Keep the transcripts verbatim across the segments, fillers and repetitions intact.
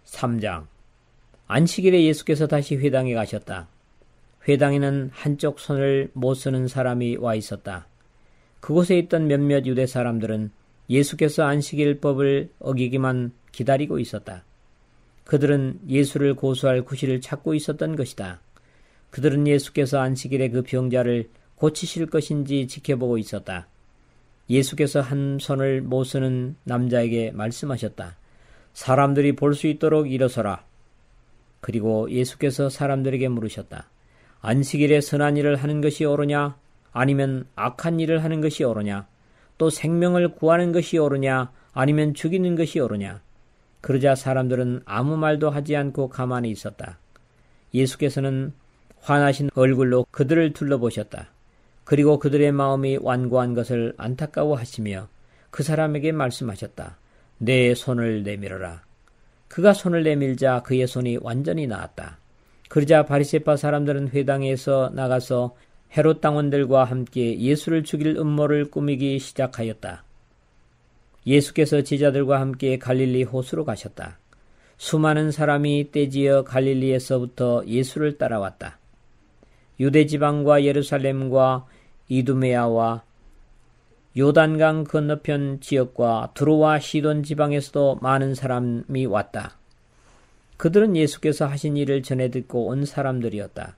삼 장. 안식일에 예수께서 다시 회당에 가셨다. 회당에는 한쪽 손을 못 쓰는 사람이 와 있었다. 그곳에 있던 몇몇 유대 사람들은 예수께서 안식일법을 어기기만 기다리고 있었다. 그들은 예수를 고소할 구실을 찾고 있었던 것이다. 그들은 예수께서 안식일에 그 병자를 고치실 것인지 지켜보고 있었다. 예수께서 한 손을 못 쓰는 남자에게 말씀하셨다. 사람들이 볼 수 있도록 일어서라. 그리고 예수께서 사람들에게 물으셨다. 안식일에 선한 일을 하는 것이 옳으냐? 아니면 악한 일을 하는 것이 옳으냐? 또 생명을 구하는 것이 옳으냐? 아니면 죽이는 것이 옳으냐? 그러자 사람들은 아무 말도 하지 않고 가만히 있었다. 예수께서는 환하신 얼굴로 그들을 둘러보셨다. 그리고 그들의 마음이 완고한 것을 안타까워하시며 그 사람에게 말씀하셨다. 내 손을 내밀어라. 그가 손을 내밀자 그의 손이 완전히 나았다. 그러자 바리새파 사람들은 회당에서 나가서 헤롯 당원들과 함께 예수를 죽일 음모를 꾸미기 시작하였다. 예수께서 제자들과 함께 갈릴리 호수로 가셨다. 수많은 사람이 떼지어 갈릴리에서부터 예수를 따라왔다. 유대 지방과 예루살렘과 이두메아와 요단강 건너편 지역과 두로와 시돈 지방에서도 많은 사람이 왔다. 그들은 예수께서 하신 일을 전해 듣고 온 사람들이었다.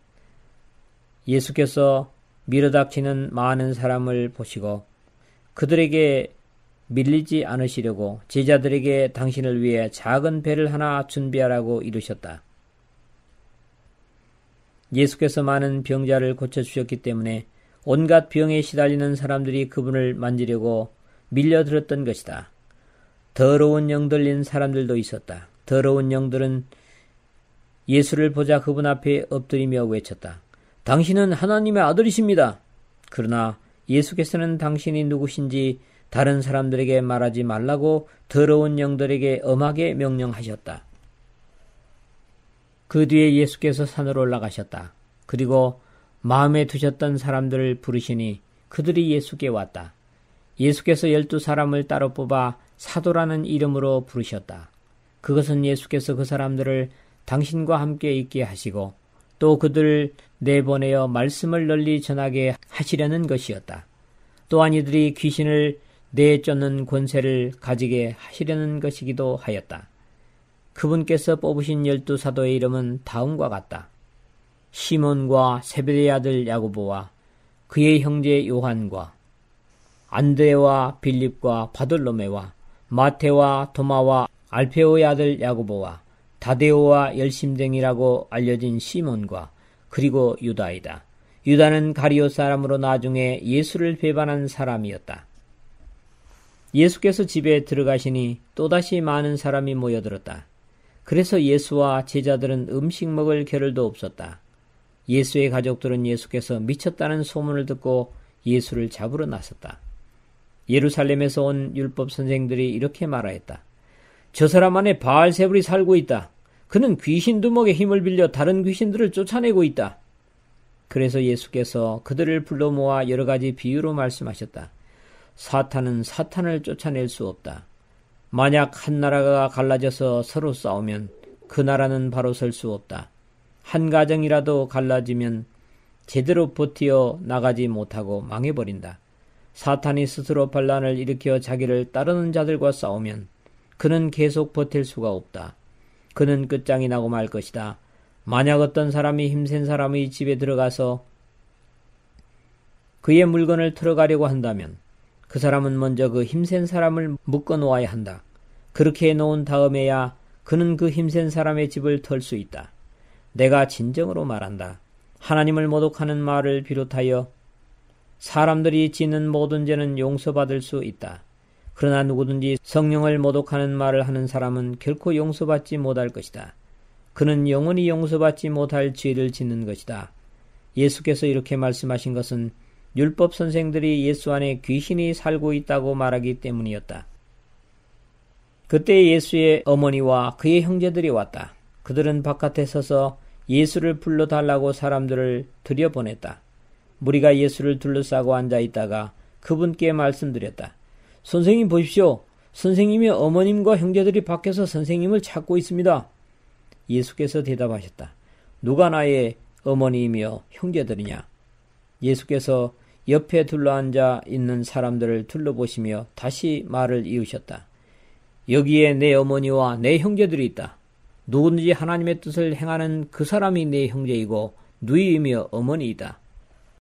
예수께서 밀어닥치는 많은 사람을 보시고 그들에게 밀리지 않으시려고 제자들에게 당신을 위해 작은 배를 하나 준비하라고 이르셨다. 예수께서 많은 병자를 고쳐주셨기 때문에 온갖 병에 시달리는 사람들이 그분을 만지려고 밀려들었던 것이다. 더러운 영 들린 사람들도 있었다. 더러운 영들은 예수를 보자 그분 앞에 엎드리며 외쳤다. 당신은 하나님의 아들이십니다. 그러나 예수께서는 당신이 누구신지 다른 사람들에게 말하지 말라고 더러운 영들에게 엄하게 명령하셨다. 그 뒤에 예수께서 산으로 올라가셨다. 그리고 마음에 두셨던 사람들을 부르시니 그들이 예수께 왔다. 예수께서 열두 사람을 따로 뽑아 사도라는 이름으로 부르셨다. 그것은 예수께서 그 사람들을 당신과 함께 있게 하시고 또 그들을 내보내어 말씀을 널리 전하게 하시려는 것이었다. 또한 이들이 귀신을 내쫓는 권세를 가지게 하시려는 것이기도 하였다. 그분께서 뽑으신 열두 사도의 이름은 다음과 같다. 시몬과 세베대의 아들 야고보와 그의 형제 요한과 안드레와 빌립과 바돌로메와 마테와 도마와 알페오의 아들 야고보와 다데오와 열심쟁이라고 알려진 시몬과 그리고 유다이다. 유다는 가리오 사람으로 나중에 예수를 배반한 사람이었다. 예수께서 집에 들어가시니 또다시 많은 사람이 모여들었다. 그래서 예수와 제자들은 음식 먹을 겨를도 없었다. 예수의 가족들은 예수께서 미쳤다는 소문을 듣고 예수를 잡으러 나섰다. 예루살렘에서 온 율법 선생들이 이렇게 말하였다. 저 사람 안에 바알세불이 살고 있다. 그는 귀신 두목의 힘을 빌려 다른 귀신들을 쫓아내고 있다. 그래서 예수께서 그들을 불러 모아 여러 가지 비유로 말씀하셨다. 사탄은 사탄을 쫓아낼 수 없다. 만약 한 나라가 갈라져서 서로 싸우면 그 나라는 바로 설 수 없다. 한 가정이라도 갈라지면 제대로 버티어 나가지 못하고 망해버린다. 사탄이 스스로 반란을 일으켜 자기를 따르는 자들과 싸우면 그는 계속 버틸 수가 없다. 그는 끝장이 나고 말 것이다. 만약 어떤 사람이 힘센 사람의 집에 들어가서 그의 물건을 털어가려고 한다면 그 사람은 먼저 그 힘센 사람을 묶어 놓아야 한다. 그렇게 해놓은 다음에야 그는 그 힘센 사람의 집을 털 수 있다. 내가 진정으로 말한다. 하나님을 모독하는 말을 비롯하여 사람들이 짓는 모든 죄는 용서받을 수 있다. 그러나 누구든지 성령을 모독하는 말을 하는 사람은 결코 용서받지 못할 것이다. 그는 영원히 용서받지 못할 죄를 짓는 것이다. 예수께서 이렇게 말씀하신 것은 율법 선생들이 예수 안에 귀신이 살고 있다고 말하기 때문이었다. 그때 예수의 어머니와 그의 형제들이 왔다. 그들은 바깥에 서서 예수를 불러달라고 사람들을 들여보냈다. 무리가 예수를 둘러싸고 앉아있다가 그분께 말씀드렸다. 선생님 보십시오. 선생님의 어머님과 형제들이 밖에서 선생님을 찾고 있습니다. 예수께서 대답하셨다. 누가 나의 어머니이며 형제들이냐? 예수께서 옆에 둘러앉아 있는 사람들을 둘러보시며 다시 말을 이으셨다. 여기에 내 어머니와 내 형제들이 있다. 누구든지 하나님의 뜻을 행하는 그 사람이 내 형제이고 누이이며 어머니이다.